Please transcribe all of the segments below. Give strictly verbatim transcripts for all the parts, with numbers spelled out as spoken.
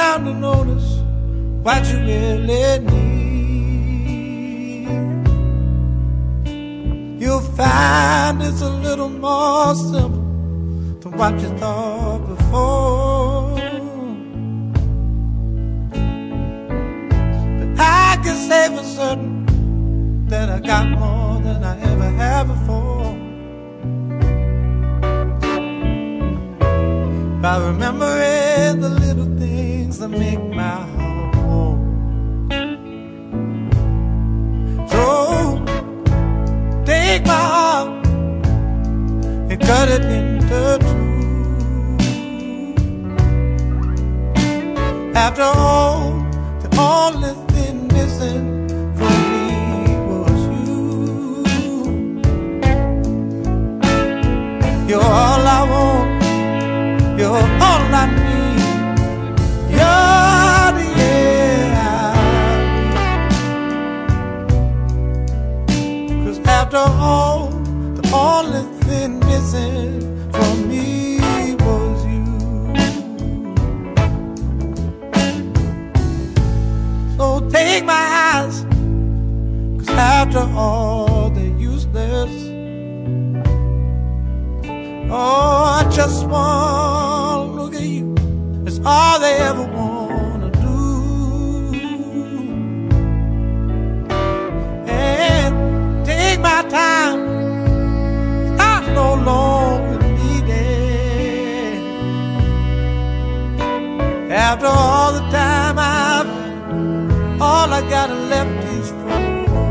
time to notice what you really need. You'll find it's a little more simple than what you thought before. But I can say for certain that I got more than I ever had before. By remembering the little things that make my heart warm. So take my heart and cut it into two. After all, the only thing missing from me was you. You're all I want, you're all I need, you're the air I breathe. 'Cause after all, the only thing missing from me was you. So take my eyes, 'cause after all they're useless. Oh, I just want to look at you, it's all they ever want to do. And take my time, I'm no longer needed. After all the time I've, all I got left is for you.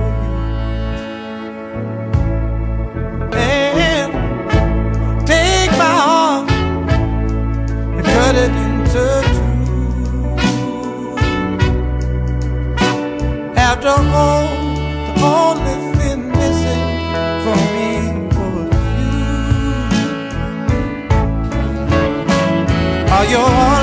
And take my heart and cut it into two. After all, the only thing missing from me was you. Are you all